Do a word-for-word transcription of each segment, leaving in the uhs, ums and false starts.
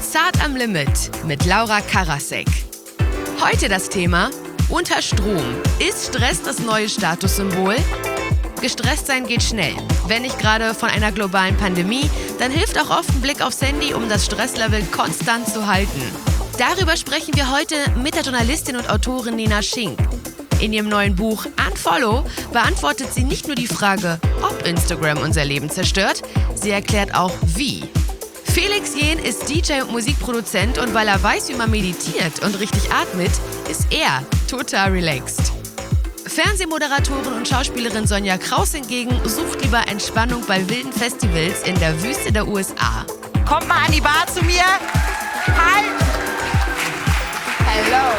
Zart am Limit mit Laura Karasek. Heute das Thema: Unter Strom. Ist Stress das neue Statussymbol? Gestresst sein geht schnell. Wenn nicht gerade von einer globalen Pandemie, dann hilft auch oft ein Blick aufs Handy, um das Stresslevel konstant zu halten. Darüber sprechen wir heute mit der Journalistin und Autorin Nina Schink. In ihrem neuen Buch Unfollow beantwortet sie nicht nur die Frage, ob Instagram unser Leben zerstört, sie erklärt auch, wie. Felix Jähn ist D J und Musikproduzent und weil er weiß, wie man meditiert und richtig atmet, ist er total relaxed. Fernsehmoderatorin und Schauspielerin Sonja Kraus hingegen sucht lieber Entspannung bei wilden Festivals in der Wüste der U S A. Kommt mal an die Bar zu mir. Hi. Hello.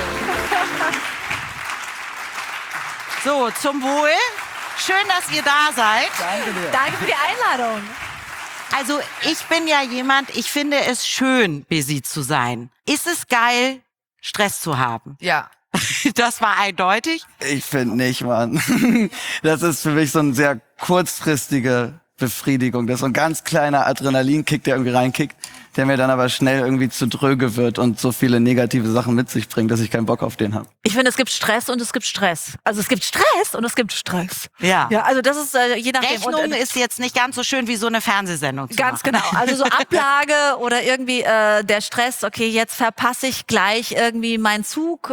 So, zum Wohl. Schön, dass ihr da seid. Danke dir. Danke für die Einladung. Also ich bin ja jemand, ich finde es schön, busy zu sein. Ist es geil, Stress zu haben? Ja. Das war eindeutig. Ich finde nicht, Mann. Das ist für mich so eine sehr kurzfristige Befriedigung. Das ist so ein ganz kleiner Adrenalinkick, der irgendwie reinkickt, der mir dann aber schnell irgendwie zu dröge wird und so viele negative Sachen mit sich bringt, dass ich keinen Bock auf den habe. Ich finde, es gibt Stress und es gibt Stress. Also es gibt Stress und es gibt Stress. Ja. Ja, also das ist äh, je nachdem. Rechnung und, äh, ist jetzt nicht ganz so schön wie so eine Fernsehsendung zu Ganz machen. genau. Also so Ablage oder irgendwie äh, der Stress, okay, jetzt verpasse ich gleich irgendwie meinen Zug, äh,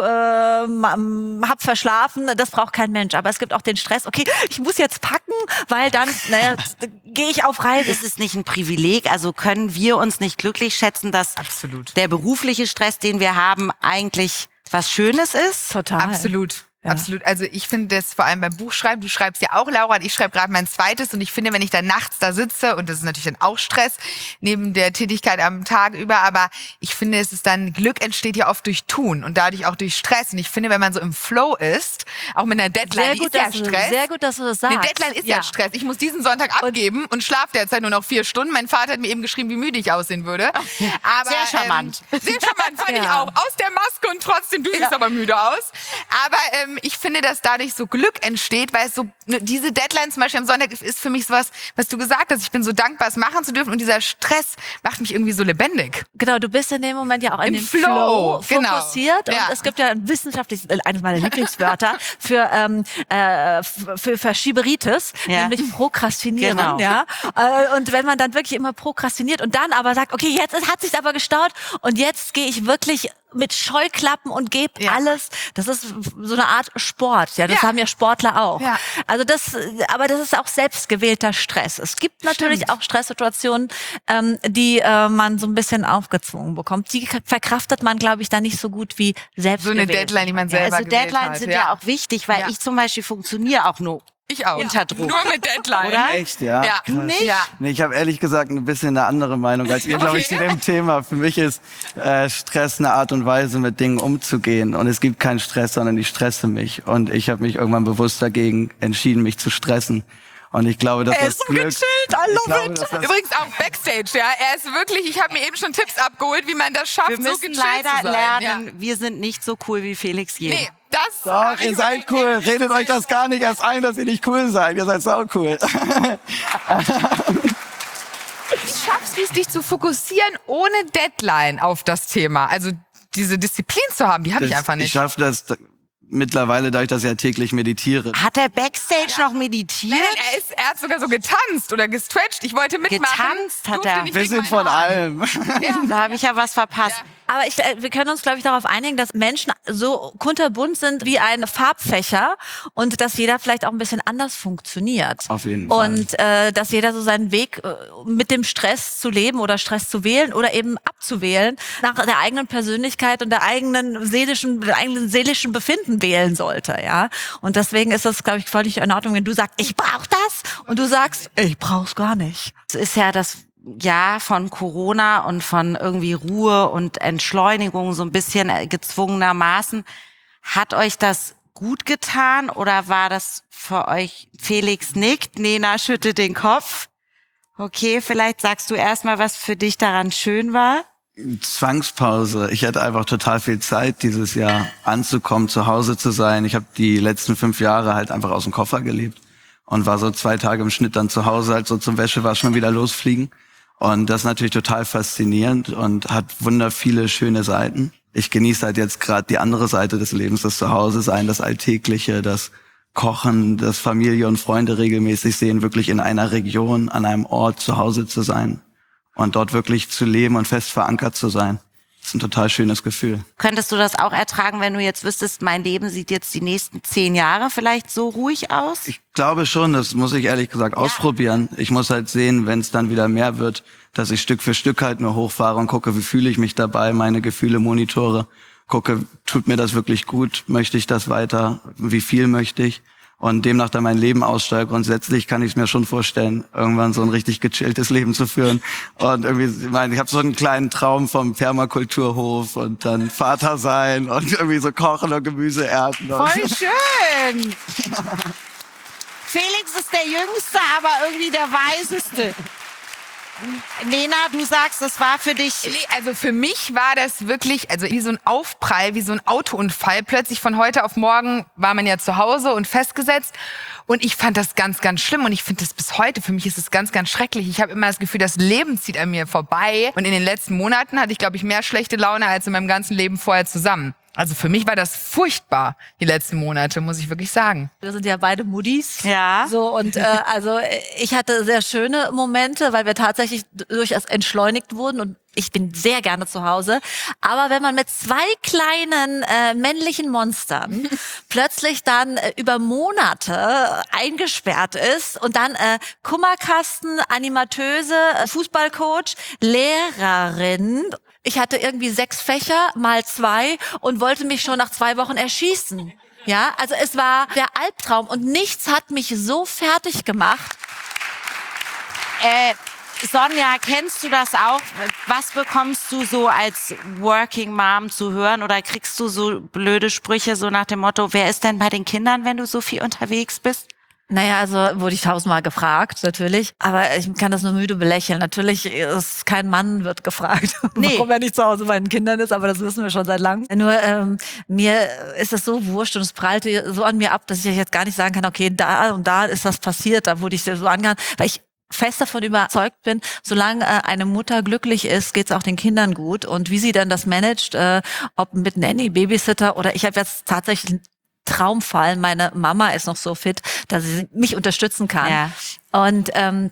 hab verschlafen, das braucht kein Mensch. Aber es gibt auch den Stress, okay, ich muss jetzt packen, weil dann naja, gehe ich auf Reise. Ist es nicht ein Privileg? Also können wir uns nicht glücklich schätzen, dass Absolut. der berufliche Stress, den wir haben, eigentlich was Schönes ist? Total. Absolut. Ja. Absolut. Also ich finde das vor allem beim Buchschreiben, du schreibst ja auch, Laura, und ich schreibe gerade mein zweites und ich finde, wenn ich dann nachts da sitze, und das ist natürlich dann auch Stress, neben der Tätigkeit am Tag über, aber ich finde, es ist dann, Glück entsteht ja oft durch Tun und dadurch auch durch Stress und ich finde, wenn man so im Flow ist, auch mit einer Deadline, Sehr die gut, ist ja dass du, Stress. sehr gut, dass du das sagst. Eine Deadline ist ja, ja Stress. Ich muss diesen Sonntag abgeben und, und schlafe derzeit nur noch vier Stunden. Mein Vater hat mir eben geschrieben, wie müde ich aussehen würde. Aber, sehr charmant. Ähm, sehr charmant fand ja. ich auch. Aus der Maske und trotzdem, du siehst Ja. aber müde aus. Aber ähm, ich finde, dass dadurch so Glück entsteht, weil es so, ne, diese Deadline zum Beispiel am Sonntag ist für mich sowas, was du gesagt hast. Ich bin so dankbar, es machen zu dürfen und dieser Stress macht mich irgendwie so lebendig. Genau, du bist in dem Moment ja auch in Im den Flow, Flow genau. fokussiert Ja. und es gibt ja ein wissenschaftliches, äh, eines meiner Lieblingswörter für ähm, äh, f- für Verschieberitis, Ja. nämlich Prokrastinieren. Genau. Ja. Äh, und wenn man dann wirklich immer prokrastiniert und dann aber sagt, okay, jetzt hat sich's aber gestaut und jetzt gehe ich wirklich mit Scheuklappen und gebe Ja. alles. Das ist so eine Art Sport. Ja, das Ja. haben ja Sportler auch. Ja. Also das, aber das ist auch selbstgewählter Stress. Es gibt natürlich Stimmt. auch Stresssituationen, ähm, die äh, man so ein bisschen aufgezwungen bekommt. Die verkraftet man, glaube ich, dann nicht so gut wie selbst. So eine Deadline, die man selber Also gewählt Deadlines hat. sind ja. auch wichtig, weil Ja. ich zum Beispiel funktioniere auch nur Ich auch. unter Druck. Nur mit Deadline. Oder? Echt, ja? Ja. Krass. Nicht? Ja. Nee, ich habe ehrlich gesagt ein bisschen eine andere Meinung als ihr, glaube ich, zu Okay. dem Thema. Für mich ist äh, Stress eine Art und Weise, mit Dingen umzugehen. Und es gibt keinen Stress, sondern ich stresse mich. Und ich habe mich irgendwann bewusst dagegen entschieden, mich zu stressen. Und ich glaube, dass Er das ist so Glück... gechillt, I ich love glaube, it. dass das- Übrigens auch Backstage, ja. Er ist wirklich, ich habe mir eben schon Tipps abgeholt, wie man das schafft, Wir so müssen gechillt leider zu sein. lernen, Ja. wir sind nicht so cool wie Felix Jähn. Nee, das... Doch, ihr seid cool. Redet euch das gar nicht erst ein, dass ihr nicht cool seid. Ihr seid sau cool. Wie schaffst du es, dich zu fokussieren ohne Deadline auf das Thema? Also diese Disziplin zu haben, die habe ich Das- einfach Ich nicht. schaffe das mittlerweile, dadurch, dass ich ja täglich meditiere. Hat er Backstage noch meditiert? Nein, nein, er, ist, er hat sogar so getanzt oder gestretcht. Ich wollte mitmachen. Getanzt hat durfte er. nicht Wir wegen sind meinen von Haaren. allem. Da habe ich ja was verpasst. Aber ich, äh, wir können uns, glaube ich, darauf einigen, dass Menschen so kunterbunt sind wie ein Farbfächer und dass jeder vielleicht auch ein bisschen anders funktioniert. Auf jeden Fall. Und äh, dass jeder so seinen Weg äh, mit dem Stress zu leben oder Stress zu wählen oder eben abzuwählen nach der eigenen Persönlichkeit und der eigenen seelischen, der eigenen seelischen Befinden wählen sollte, ja. Und deswegen ist das, glaube ich, völlig in Ordnung, wenn du sagst, ich brauche das und du sagst, ich brauch's gar nicht. Es ist ja das Jahr von Corona und von irgendwie Ruhe und Entschleunigung so ein bisschen gezwungenermaßen. Hat euch das gut getan oder war das für euch, Felix nickt, Nena schüttelt den Kopf? Okay, vielleicht sagst du erstmal, was für dich daran schön war. Zwangspause. Ich hatte einfach total viel Zeit dieses Jahr anzukommen, zu Hause zu sein. Ich habe die letzten fünf Jahre halt einfach aus dem Koffer gelebt und war so zwei Tage im Schnitt dann zu Hause, halt so zum Wäschewaschen und wieder losfliegen. Und das ist natürlich total faszinierend und hat wunder viele schöne Seiten. Ich genieße halt jetzt gerade die andere Seite des Lebens, das Zuhause-Sein, das Alltägliche, das Kochen, das Familie und Freunde regelmäßig sehen, wirklich in einer Region, an einem Ort zu Hause zu sein und dort wirklich zu leben und fest verankert zu sein. Das ist ein total schönes Gefühl. Könntest du das auch ertragen, wenn du jetzt wüsstest, mein Leben sieht jetzt die nächsten zehn Jahre vielleicht so ruhig aus? Ich glaube schon, das muss ich ehrlich gesagt ja. ausprobieren. Ich muss halt sehen, wenn es dann wieder mehr wird, dass ich Stück für Stück halt nur hochfahre und gucke, wie fühle ich mich dabei, meine Gefühle monitore, gucke, tut mir das wirklich gut, möchte ich das weiter, wie viel möchte ich? Und demnach dann mein Leben aussteuere. Grundsätzlich kann ich es mir schon vorstellen, irgendwann so ein richtig gechilltes Leben zu führen. Und irgendwie, ich meine, ich habe so einen kleinen Traum vom Permakulturhof und dann Vater sein und irgendwie so kochen und Gemüse ernten. Voll schön! Felix ist der Jüngste, aber irgendwie der Weiseste. Lena, du sagst, das war für dich... Also für mich war das wirklich, also wie so ein Aufprall, wie so ein Autounfall. Plötzlich von heute auf morgen war man ja zu Hause und festgesetzt. Und ich fand das ganz, ganz schlimm. Und ich finde das bis heute, für mich ist es ganz, ganz schrecklich. Ich habe immer das Gefühl, das Leben zieht an mir vorbei. Und in den letzten Monaten hatte ich, glaube ich, mehr schlechte Laune als in meinem ganzen Leben vorher zusammen. Also für mich war das furchtbar, die letzten Monate, muss ich wirklich sagen. Wir sind ja beide Muddis. Ja. So, und äh, also ich hatte sehr schöne Momente, weil wir tatsächlich durchaus entschleunigt wurden und ich bin sehr gerne zu Hause. Aber wenn man mit zwei kleinen äh, männlichen Monstern plötzlich dann äh, über Monate eingesperrt ist und dann äh, Kummerkasten, Animateuse, äh, Fußballcoach, Lehrerin. Ich hatte irgendwie sechs Fächer mal zwei und wollte mich schon nach zwei Wochen erschießen. Ja, also es war der Albtraum und nichts hat mich so fertig gemacht. Äh, Sonja, kennst du das auch? Was bekommst du so als Working Mom zu hören oder kriegst du so blöde Sprüche so nach dem Motto, wer ist denn bei den Kindern, wenn du so viel unterwegs bist? Naja, also wurde ich tausendmal gefragt, natürlich. Aber ich kann das nur müde belächeln. Natürlich ist kein Mann wird gefragt, nee. warum er nicht zu Hause bei den Kindern ist. Aber das wissen wir schon seit langem. Nur ähm, mir ist das so wurscht und es prallt so an mir ab, dass ich jetzt gar nicht sagen kann, okay, da und da ist das passiert. Da wurde ich so angegangen, weil ich fest davon überzeugt bin, solange äh, eine Mutter glücklich ist, geht's auch den Kindern gut. Und wie sie dann das managt, äh, ob mit Nanny, Babysitter oder ich habe jetzt tatsächlich Traumfall. Meine Mama ist noch so fit, dass sie mich unterstützen kann. Ja. Und ähm,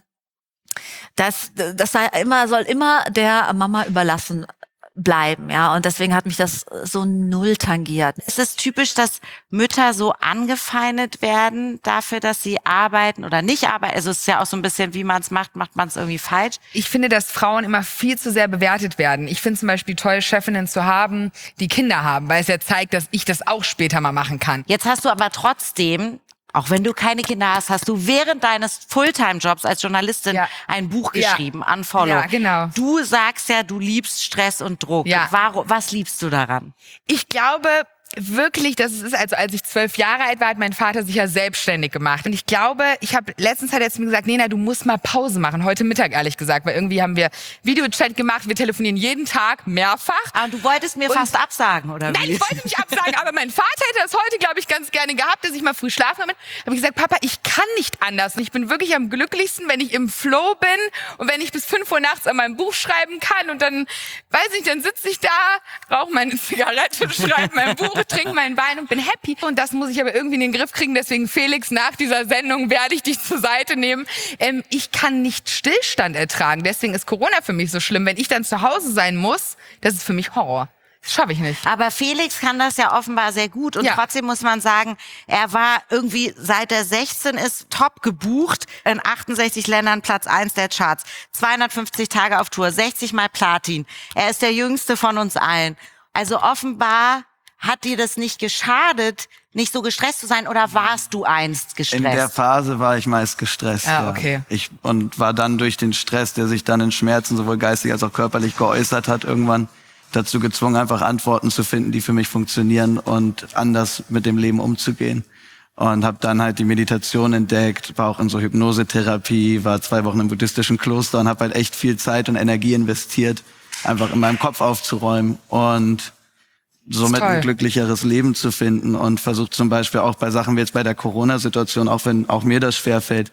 das, das sei immer, soll immer der Mama überlassen bleiben, ja. Und deswegen hat mich das so null tangiert. Ist es typisch, dass Mütter so angefeindet werden dafür, dass sie arbeiten oder nicht arbeiten? Also es ist ja auch so ein bisschen, wie man es macht, macht man es irgendwie falsch. Ich finde, dass Frauen immer viel zu sehr bewertet werden. Ich finde zum Beispiel toll, Chefinnen zu haben, die Kinder haben, weil es ja zeigt, dass ich das auch später mal machen kann. Jetzt hast du aber trotzdem, auch wenn du keine Kinder hast, hast du während deines Fulltime-Jobs als Journalistin ja. ein Buch geschrieben, ja. Unfollow. Ja, genau. Du sagst ja, du liebst Stress und Druck. Ja. Warum, was liebst du daran? Ich glaube wirklich, dass es ist, also als ich zwölf Jahre alt war, hat mein Vater sich ja selbstständig gemacht. Und ich glaube, ich habe letztens hat er zu mir gesagt, Nena, du musst mal Pause machen. Heute Mittag, ehrlich gesagt, weil irgendwie haben wir Videochat gemacht, wir telefonieren jeden Tag, mehrfach. Aber du wolltest mir Und fast absagen, oder wie? Nein, ich wollte nicht absagen, aber mein Vater hätte das heute, glaube ich, ganz gerne gehabt, dass ich mal früh schlafen habe. Habe ich gesagt, Papa, ich kann nicht anders. Und ich bin wirklich am glücklichsten, wenn ich im Flow bin und wenn ich bis fünf Uhr nachts an meinem Buch schreiben kann. Und dann, weiß ich, dann sitze ich da, rauche meine Zigarette, schreibe mein Buch, trinke meinen Wein und bin happy. Und das muss ich aber irgendwie in den Griff kriegen. Deswegen, Felix, nach dieser Sendung werde ich dich zur Seite nehmen. Ähm, ich kann nicht Stillstand ertragen. Deswegen ist Corona für mich so schlimm. Wenn ich dann zu Hause sein muss, das ist für mich Horror. Das schaffe ich nicht. Aber Felix kann das ja offenbar sehr gut. Und ja. trotzdem muss man sagen, er war irgendwie, seit er sechzehn ist, top gebucht. In achtundsechzig Ländern Platz eins der Charts. zweihundertfünfzig Tage auf Tour, sechzig Mal Platin. Er ist der Jüngste von uns allen. Also offenbar hat dir das nicht geschadet, nicht so gestresst zu sein, oder warst du einst gestresst? In der Phase war ich meist gestresst. Ah, ja. okay. Ich, und war dann durch den Stress, der sich dann in Schmerzen sowohl geistig als auch körperlich geäußert hat, irgendwann dazu gezwungen, einfach Antworten zu finden, die für mich funktionieren und anders mit dem Leben umzugehen. Und habe dann halt die Meditation entdeckt, war auch in so Hypnosetherapie, war zwei Wochen im buddhistischen Kloster und habe halt echt viel Zeit und Energie investiert, einfach in meinem Kopf aufzuräumen und somit ein glücklicheres Leben zu finden, und versucht zum Beispiel auch bei Sachen wie jetzt bei der Corona-Situation, auch wenn auch mir das schwerfällt,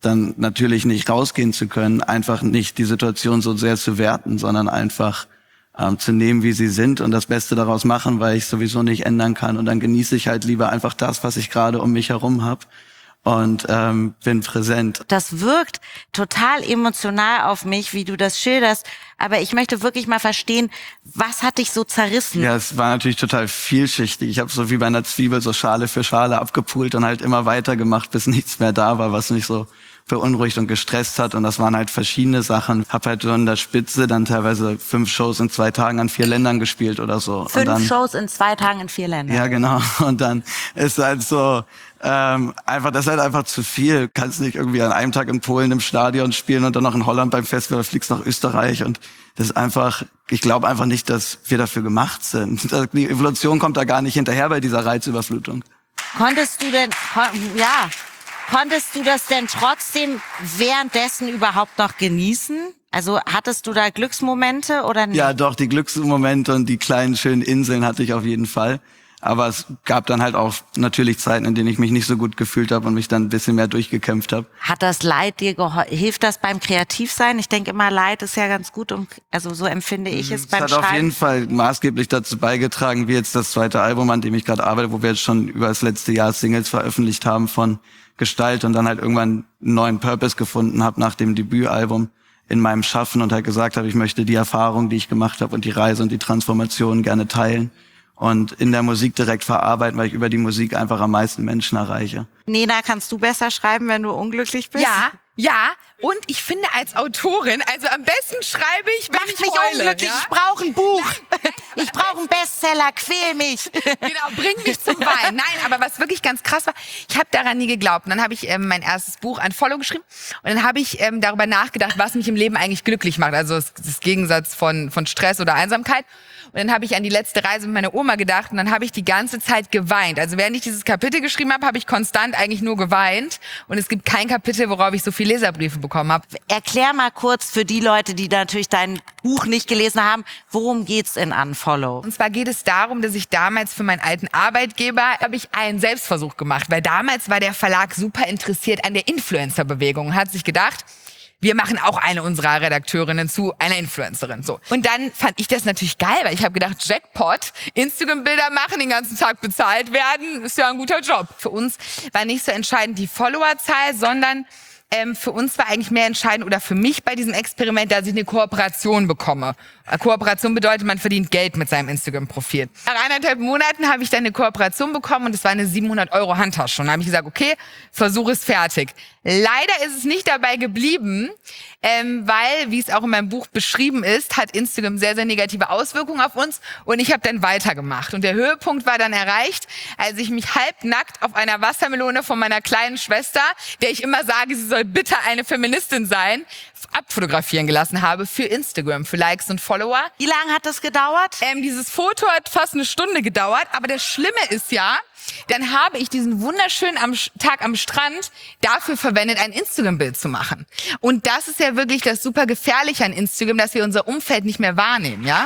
dann natürlich nicht rausgehen zu können, einfach nicht die Situation so sehr zu werten, sondern einfach ähm, zu nehmen, wie sie sind und das Beste daraus machen, weil ich sowieso nicht ändern kann. Und dann genieße ich halt lieber einfach das, was ich gerade um mich herum habe und ähm, bin präsent. Das wirkt total emotional auf mich, wie du das schilderst. Aber ich möchte wirklich mal verstehen, was hat dich so zerrissen? Ja, es war natürlich total vielschichtig. Ich habe so wie bei einer Zwiebel so Schale für Schale abgepult und halt immer weitergemacht, bis nichts mehr da war, was mich so beunruhigt und gestresst hat. Und das waren halt verschiedene Sachen. Hab halt so in der Spitze dann teilweise fünf Shows in zwei Tagen an vier Ländern gespielt oder so. Fünf und dann, Shows in zwei Tagen in vier Ländern. Ja, genau. Und dann ist halt so, ähm, einfach, das ist halt einfach zu viel. Kannst nicht irgendwie an einem Tag in Polen im Stadion spielen und dann noch in Holland beim Festival, fliegst nach Österreich und das ist einfach, ich glaube einfach nicht, dass wir dafür gemacht sind. Die Evolution kommt da gar nicht hinterher bei dieser Reizüberflutung. Konntest du denn, kon- ja, konntest du das denn trotzdem währenddessen überhaupt noch genießen? Also hattest du da Glücksmomente oder nicht? Ja, doch, die Glücksmomente und die kleinen schönen Inseln hatte ich auf jeden Fall. Aber es gab dann halt auch natürlich Zeiten, in denen ich mich nicht so gut gefühlt habe und mich dann ein bisschen mehr durchgekämpft habe. Hat das Leid dir geholfen? Hilft das beim Kreativsein? Ich denke immer, Leid ist ja ganz gut, um, also so empfinde ich es Es beim hat Schreiben. auf jeden Fall maßgeblich dazu beigetragen, wie jetzt das zweite Album, an dem ich gerade arbeite, wo wir jetzt schon über das letzte Jahr Singles veröffentlicht haben von Gestalt und dann halt irgendwann einen neuen Purpose gefunden habe nach dem Debütalbum in meinem Schaffen und halt gesagt habe, ich möchte die Erfahrung, die ich gemacht habe und die Reise und die Transformation gerne teilen und in der Musik direkt verarbeiten, weil ich über die Musik einfach am meisten Menschen erreiche. Nena, kannst du besser schreiben, wenn du unglücklich bist? Ja, ja. Und ich finde als Autorin, also am besten schreibe ich, wenn Mach ich mich heule. unglücklich, Ja? ich brauche ein Buch. Ich brauche einen Bestseller, quäl mich. Genau, bring mich zum Weinen. Nein, aber was wirklich ganz krass war, ich habe daran nie geglaubt. Und dann habe ich ähm, mein erstes Buch Unfollow geschrieben und dann habe ich ähm, darüber nachgedacht, was mich im Leben eigentlich glücklich macht. Also das, das Gegensatz von von Stress oder Einsamkeit. Und dann habe ich an die letzte Reise mit meiner Oma gedacht und dann habe ich die ganze Zeit geweint. Also während ich dieses Kapitel geschrieben habe, habe ich konstant eigentlich nur geweint. Und es gibt kein Kapitel, worauf ich so viele Leserbriefe bekommen habe. Erklär mal kurz für die Leute, die natürlich dein Buch nicht gelesen haben, worum geht's in Unfollow? Und zwar geht es darum, dass ich damals für meinen alten Arbeitgeber habe ich einen Selbstversuch gemacht, weil damals war der Verlag super interessiert an der Influencer-Bewegung und hat sich gedacht, wir machen auch eine unserer Redakteurinnen zu einer Influencerin. So. Und dann fand ich das natürlich geil, weil ich habe gedacht, Jackpot, Instagram-Bilder machen, den ganzen Tag bezahlt werden, ist ja ein guter Job. Für uns war nicht so entscheidend die Followerzahl, sondern ähm, für uns war eigentlich mehr entscheidend oder für mich bei diesem Experiment, dass ich eine Kooperation bekomme. Kooperation bedeutet, man verdient Geld mit seinem Instagram-Profil. Nach eineinhalb Monaten habe ich dann eine Kooperation bekommen und es war eine siebenhundert Euro Handtasche. Und dann habe ich gesagt, okay, Versuch ist fertig. Leider ist es nicht dabei geblieben, ähm, weil, wie es auch in meinem Buch beschrieben ist, hat Instagram sehr, sehr negative Auswirkungen auf uns und ich habe dann weitergemacht. Und der Höhepunkt war dann erreicht, als ich mich halbnackt auf einer Wassermelone von meiner kleinen Schwester, der ich immer sage, sie soll bitte eine Feministin sein, abfotografieren gelassen habe für Instagram, für Likes und Follower. Wie lange hat das gedauert? Ähm, dieses Foto hat fast eine Stunde gedauert, aber das Schlimme ist ja, dann habe ich diesen wunderschönen am Tag am Strand dafür verwendet, ein Instagram-Bild zu machen. Und das ist ja wirklich das super Gefährliche an Instagram, dass wir unser Umfeld nicht mehr wahrnehmen, ja?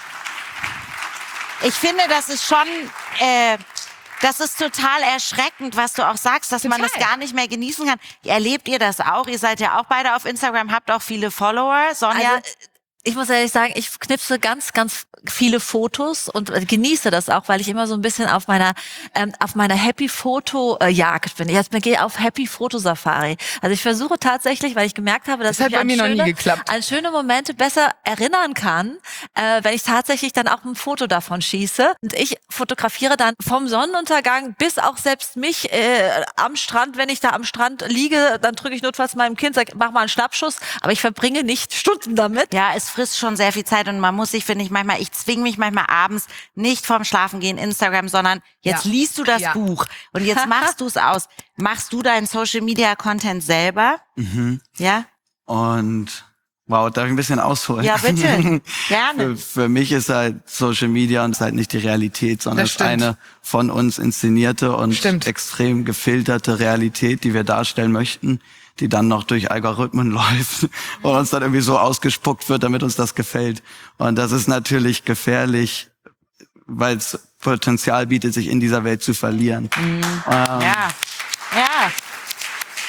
Ich finde, das ist schon, äh, das ist total erschreckend, was du auch sagst, dass man Total. das gar nicht mehr genießen kann. Erlebt ihr das auch? Ihr seid ja auch beide auf Instagram, habt auch viele Follower. Sonja, Also, ich muss ehrlich sagen, ich knipse ganz, ganz viele Fotos und genieße das auch, weil ich immer so ein bisschen auf meiner ähm, auf meiner Happy Foto äh, Jagd bin. Ich jetzt gehe auf Happy Foto Safari. Also ich versuche tatsächlich, weil ich gemerkt habe, dass Das hat ich bei an mir noch schöne, nie geklappt. an schöne Momente besser erinnern kann, äh, wenn ich tatsächlich dann auch ein Foto davon schieße. Und ich fotografiere dann vom Sonnenuntergang bis auch selbst mich äh, am Strand. Wenn ich da am Strand liege, dann drücke ich notfalls meinem Kind, sag, mach mal einen Schnappschuss. Aber ich verbringe nicht Stunden damit. ja, es frisst schon sehr viel Zeit und man muss sich, finde ich, manchmal, ich zwinge mich manchmal abends nicht vorm Schlafengehen Instagram, sondern jetzt Ja. liest du das Ja. Buch und jetzt machst du es aus. Machst du deinen Social Media Content selber? Mhm. Ja? Und wow, darf ich ein bisschen ausholen? Ja, bitte. Gerne. Für, für mich ist halt Social Media und ist halt nicht die Realität, sondern Das es ist stimmt. eine von uns inszenierte und Stimmt. extrem gefilterte Realität, die wir darstellen möchten, die dann noch durch Algorithmen läuft und uns dann irgendwie so ausgespuckt wird, damit uns das gefällt. Und das ist natürlich gefährlich, weil es Potenzial bietet, sich in dieser Welt zu verlieren. Ähm, Ja. Ja.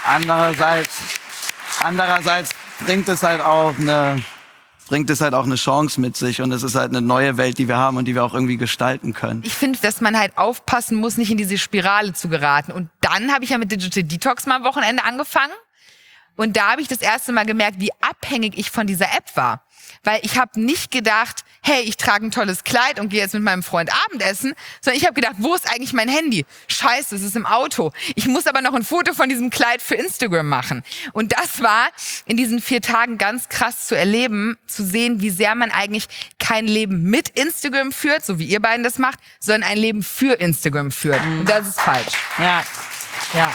Andererseits, andererseits bringt es halt auch eine, bringt es halt auch eine Chance mit sich und es ist halt eine neue Welt, die wir haben und die wir auch irgendwie gestalten können. Ich finde, dass man halt aufpassen muss, nicht in diese Spirale zu geraten. Und dann habe ich ja mit Digital Detox mal am Wochenende angefangen. Und da habe ich das erste Mal gemerkt, wie abhängig ich von dieser App war. Weil ich habe nicht gedacht, hey, ich trage ein tolles Kleid und gehe jetzt mit meinem Freund Abendessen, sondern ich habe gedacht, wo ist eigentlich mein Handy? Scheiße, es ist im Auto. Ich muss aber noch ein Foto von diesem Kleid für Instagram machen. Und das war in diesen vier Tagen ganz krass zu erleben, zu sehen, wie sehr man eigentlich kein Leben mit Instagram führt, so wie ihr beiden das macht, sondern ein Leben für Instagram führt. Und das ist falsch. Ja. Ja.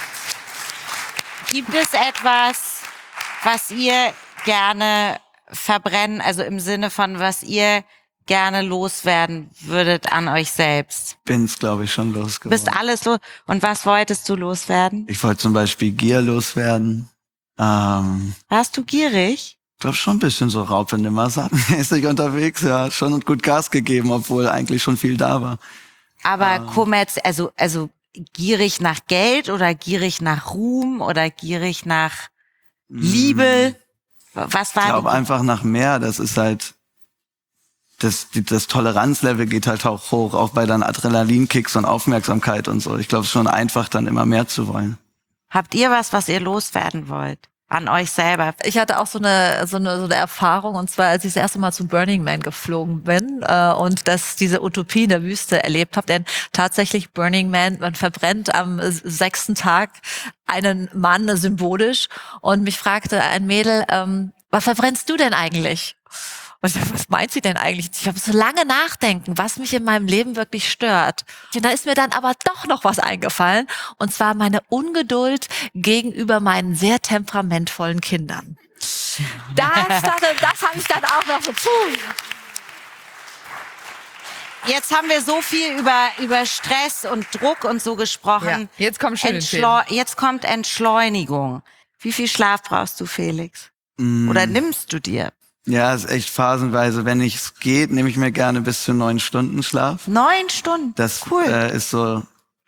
Gibt es etwas, was ihr gerne verbrennen, also im Sinne von, was ihr gerne loswerden würdet an euch selbst? Bin's, glaube ich, schon losgeworden. Bist alles los. Und was wolltest du loswerden? Ich wollte zum Beispiel Gier loswerden. Ähm, Warst du gierig? Ich glaube schon ein bisschen so Raupe nimmersattmäßig unterwegs, ja. Schon und gut Gas gegeben, obwohl eigentlich schon viel da war. Aber Kommerz, also, also gierig nach Geld oder gierig nach Ruhm oder gierig nach Liebe? Was war Ich glaube die- einfach nach mehr. Das ist halt, das, die, das Toleranzlevel geht halt auch hoch, auch bei dann Adrenalinkicks und Aufmerksamkeit und so. Ich glaube, es ist schon einfach, dann immer mehr zu wollen. Habt ihr was, was ihr loswerden wollt? An euch selber? Ich hatte auch so eine, so eine, so eine Erfahrung, und zwar, als ich das erste Mal zu Burning Man geflogen bin äh, und das diese Utopie in der Wüste erlebt habe. Denn tatsächlich Burning Man, man verbrennt am sechsten Tag einen Mann symbolisch, und mich fragte ein Mädel, ähm, was verbrennst du denn eigentlich? Und ich dachte, was meint sie denn eigentlich? Ich habe so lange nachdenken, was mich in meinem Leben wirklich stört. Und da ist mir dann aber doch noch was eingefallen, und zwar meine Ungeduld gegenüber meinen sehr temperamentvollen Kindern. Das, das, das habe ich dann auch noch so, puh. Jetzt haben wir so viel über, über Stress und Druck und so gesprochen. Ja, jetzt kommen schöne Entschleu- Jetzt kommt Entschleunigung. Wie viel Schlaf brauchst du, Felix? Mm. Oder nimmst du dir? Ja, ist echt phasenweise. Wenn es geht, nehme ich mir gerne bis zu neun Stunden Schlaf. Neun Stunden. Das Cool. äh, ist so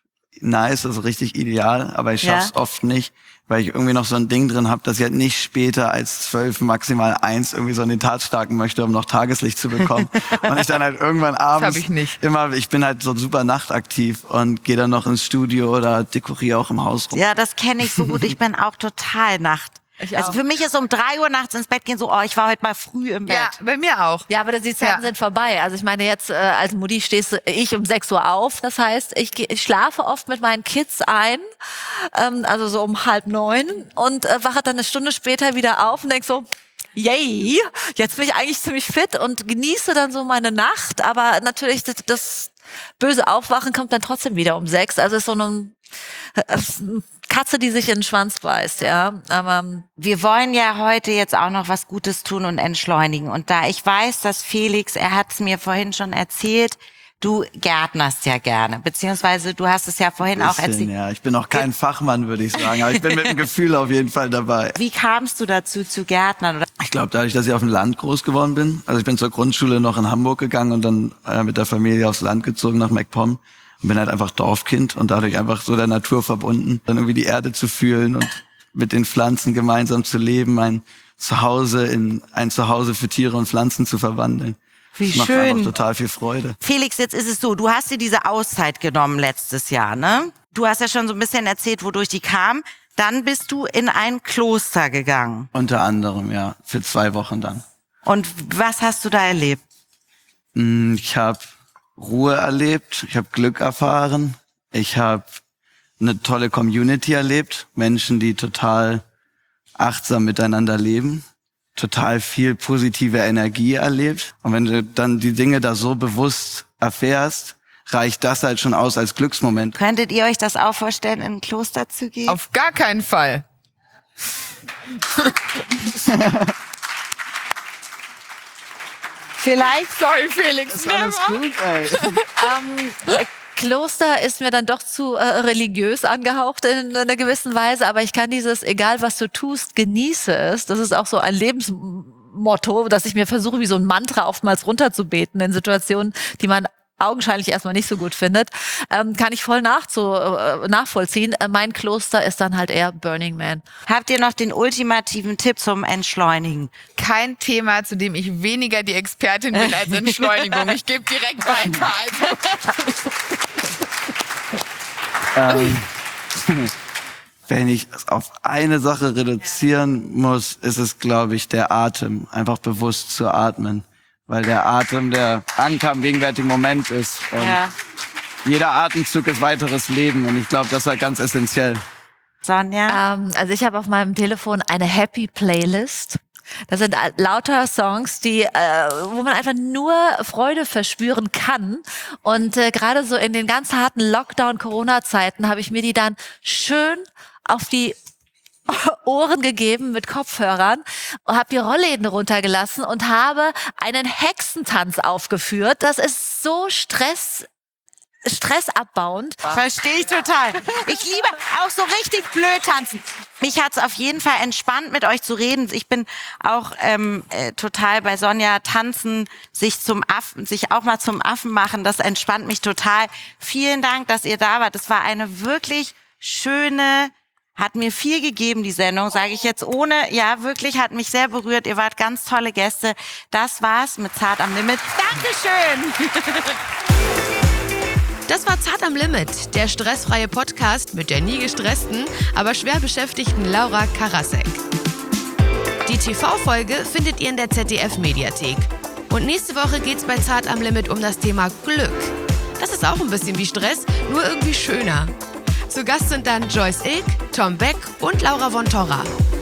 nice, also richtig ideal, aber ich schaff's Ja. oft nicht, weil ich irgendwie noch so ein Ding drin habe, dass ich halt nicht später als zwölf, maximal eins irgendwie so in den Tag starten möchte, um noch Tageslicht zu bekommen. Und ich dann halt irgendwann abends hab ich nicht. immer, ich bin halt so super nachtaktiv und gehe dann noch ins Studio oder dekoriere auch im Haus rum. Ja, das kenne ich so gut. Ich bin auch total Nacht. Ich Also auch. für mich ist um drei Uhr nachts ins Bett gehen so, oh, ich war heute mal früh im Bett. Ja, bei mir auch. Ja, aber die Zeiten Ja. sind vorbei. Also ich meine, jetzt äh, als Mutti stehst du- ich um sechs Uhr auf. Das heißt, ich, geh- ich schlafe oft mit meinen Kids ein, ähm, also so um halb neun, und äh, wache dann eine Stunde später wieder auf und denk so, yay, jetzt bin ich eigentlich ziemlich fit und genieße dann so meine Nacht. Aber natürlich, das, das böse Aufwachen kommt dann trotzdem wieder um sechs. Also es ist so eine äh, Katze, die sich in den Schwanz beißt, ja. Aber Wir wollen ja heute jetzt auch noch was Gutes tun und entschleunigen. Und da ich weiß, dass Felix, er hat es mir vorhin schon erzählt, du gärtnerst ja gerne. Beziehungsweise du hast es ja vorhin auch Bisschen, erzählt. ja. Ich bin auch kein Fachmann, würde ich sagen, aber ich bin mit dem Gefühl auf jeden Fall dabei. Wie kamst du dazu zu gärtnern? Oder? Ich glaube, dadurch, dass ich auf dem Land groß geworden bin. Also ich bin zur Grundschule noch in Hamburg gegangen und dann äh, mit der Familie aufs Land gezogen nach MacPom und bin halt einfach Dorfkind und dadurch einfach so der Natur verbunden. Dann irgendwie die Erde zu fühlen und mit den Pflanzen gemeinsam zu leben, mein Zuhause in ein Zuhause für Tiere und Pflanzen zu verwandeln. Wie Das macht schön. einfach total viel Freude. Felix, jetzt ist es so, du hast dir diese Auszeit genommen letztes Jahr, ne? Du hast ja schon so ein bisschen erzählt, wodurch die kam. Dann bist du in ein Kloster gegangen. Unter anderem, ja, für zwei Wochen dann. Und was hast du da erlebt? Mm, Ich habe Ruhe erlebt, ich habe Glück erfahren, ich habe eine tolle Community erlebt, Menschen, die total achtsam miteinander leben, total viel positive Energie erlebt. Und wenn du dann die Dinge da so bewusst erfährst, reicht das halt schon aus als Glücksmoment. Könntet ihr euch das auch vorstellen, in ein Kloster zu gehen? Auf gar keinen Fall. Vielleicht. Sorry, Felix. gut, ey. Ähm, Kloster ist mir dann doch zu äh, religiös angehaucht in einer gewissen Weise, aber ich kann dieses, egal was du tust, genieße es. Das ist auch so ein Lebensmotto, dass ich mir versuche, wie so ein Mantra oftmals runterzubeten in Situationen, die man augenscheinlich erstmal nicht so gut findet, ähm, kann ich voll nachzu, äh, nachvollziehen. Äh, mein Kloster ist dann halt eher Burning Man. Habt ihr noch den ultimativen Tipp zum Entschleunigen? Kein Thema, zu dem ich weniger die Expertin bin als Entschleunigung. Ich gebe direkt weiter. Also. Ähm, wenn ich es auf eine Sache reduzieren muss, ist es, glaube ich, der Atem. Einfach bewusst zu atmen. Weil der Atem der Anker im gegenwärtigen Moment ist. Und Ja. jeder Atemzug ist weiteres Leben. Und ich glaube, das ist halt ganz essentiell. Sonja? Ähm, also ich habe auf meinem Telefon eine Happy Playlist. Das sind lauter Songs, die, äh, wo man einfach nur Freude verspüren kann. Und äh, gerade so in den ganz harten Lockdown-Corona-Zeiten habe ich mir die dann schön auf die Ohren gegeben mit Kopfhörern, habe die Rollläden runtergelassen und habe einen Hexentanz aufgeführt. Das ist so Stress stressabbauend. Verstehe ich total. Ich liebe auch so richtig blöd tanzen. Mich hat's auf jeden Fall entspannt, mit euch zu reden. Ich bin auch ähm, äh, total bei Sonja. Tanzen, sich zum Affen, sich auch mal zum Affen machen, das entspannt mich total. Vielen Dank, dass ihr da wart. Das war eine wirklich schöne, hat mir viel gegeben, die Sendung, sage ich jetzt ohne, ja wirklich, hat mich sehr berührt. Ihr wart ganz tolle Gäste. Das war's mit Zart am Limit. Dankeschön. Das war Zart am Limit, der stressfreie Podcast mit der nie gestressten, aber schwer beschäftigten Laura Karasek. Die T V-Folge findet ihr in der Z D F-Mediathek. Und nächste Woche geht's bei Zart am Limit um das Thema Glück. Das ist auch ein bisschen wie Stress, nur irgendwie schöner. Zu Gast sind dann Joyce Ilk, Tom Beck und Laura von Torra.